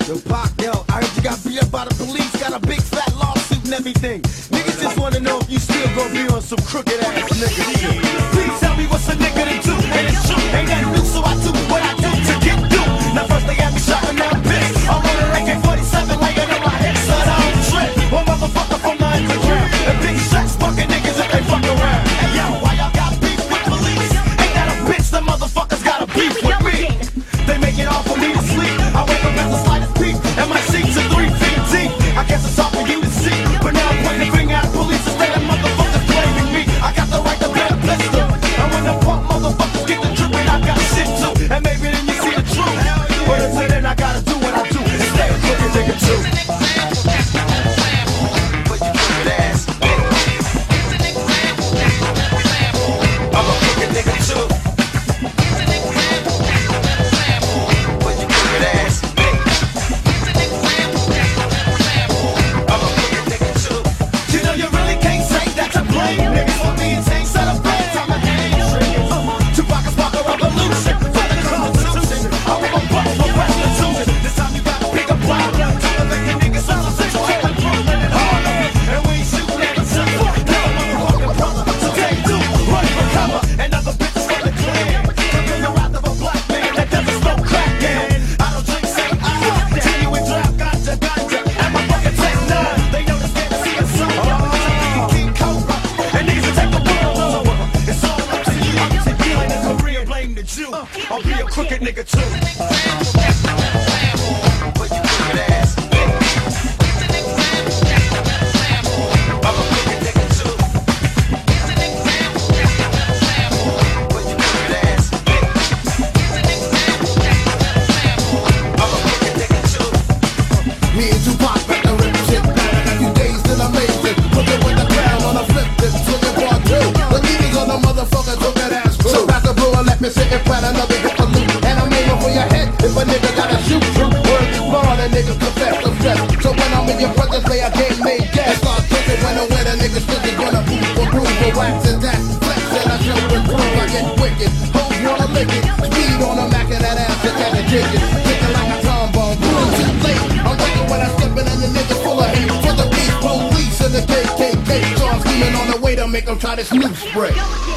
Yo, Pac, yo, I heard you got beat up by the police, got a big fat lawsuit and everything. Niggas just wanna know if you still gonna be on some crooked ass niggas. Please tell me what's a nigga to do, and it's true. Ain't nothing new, so I do what I do to get through. Now first they had me shot and now I'm pissed. I'm on an AK-47 laying on my head, so I don't trip. One motherfucker from the underground, and big shots fucking niggas if they fuck around. Hey yo, why y'all got beef with police? Ain't that a bitch? The motherfuckers got a beef with me. They make it all for me to sleep. I wake up at the slightest peak, and my sheets are 3 feet deep. I guess it's all for you to see, but now I'm pointing the finger at police instead of motherfuckers blaming me. I got the right to bear a pistol, and when the punk motherfuckers get the dripping, I got shit too. And maybe then you see the truth. But until then, I gotta do what I do and stay a crooked nigga too. But you crooked ass nigga. I'm a crooked nigga too. But you crooked ass nigga. I'm a crooked nigga too. You know you really can't say that to blame niggas for being sane set of fans. I'm a hand Tupac is spark a revolution for the Constitution. I'm a buck for restitution. This time you gotta pick a block. Tell them that the niggas all the same. So I can prove it harder. And we ain't shooting at each other. Now I'm a fucking brother. So take two, run for cover. And other bitches for the clan. Feel the wrath of a black man that doesn't smoke crack. I don't drink St. I. Tell you we drive ganja, ganja. And my fucking take none. They know this game is see us over. King Cobra. And niggas will take the world over. It's all up to you. Like a Korean blame the Jew. I'll be a crooked nigga too. But you crooked ass nigga. I'm a crooked nigga too. But you crooked ass nigga. I'm a crooked nigga too. Me and Tupac back to rip shit back. I got you dazed and amazing. Looking with the crown on a flip this, swinging part two. The leaders on the motherfucker took that ass too. So pass the brew and let me sit and plant another hit for loot. And I'm aiming for your head if a nigga gotta shoot through. Word is born, a nigga confess the stress. So when I'm in your presence, play a game made guess. Start thinking when I win, a nigga still is gonna move for groove for wax and that. Flex and I show and prove I get wicked. Hoes wanna lick it. Speed on a Mac and that ass and that jig it. Kicking like a trombone. Doing too late. I'm waiting when I'm stepping and the niggas full of hate. For the beat police and the KKK. So I'm scheming on the way to make them try this new spray.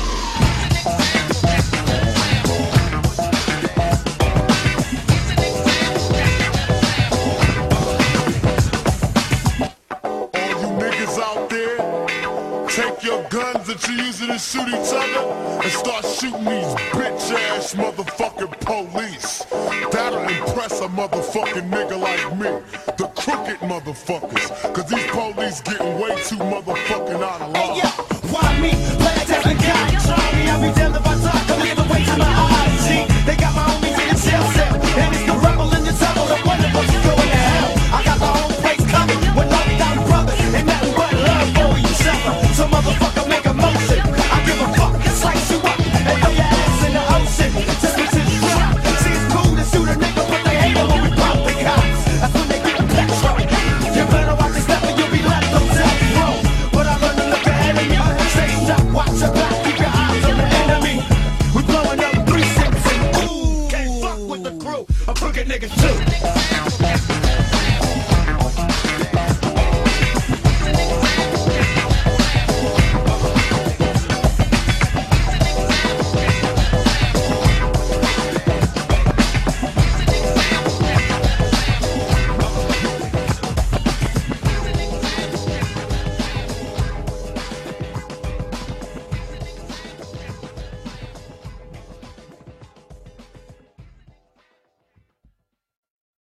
Take your guns that you're using to shoot each other and start shooting these bitch-ass motherfucking police. That'll impress a motherfucking nigga like me, the crooked motherfuckers, cause these police getting way too motherfucking out of line. Hey, yo, why me? Play a test and guy. Try me, I'll be damned if I die. Come give away to my eyes, G. They got my homies in the jail cell, and it's the rebel in the tunnel, the one that wants to go into hell. I got the whole place covered with knocked down brothers, and nothing but love for each other. So motherfucker make a motion. I give a fuck, slice you up, and throw your ass in the ocean. Just me to the drop. See, it's cool to shoot a nigga, but they hate it when we pop the cops. That's when they get petrol. You better watch your step or you'll be left on death row. But I learned to look ahead of me. Say stop, watch your back, keep your eyes on the enemy. We blowing up 3-6 and ooh, can't fuck with the crew. A crooked nigga too.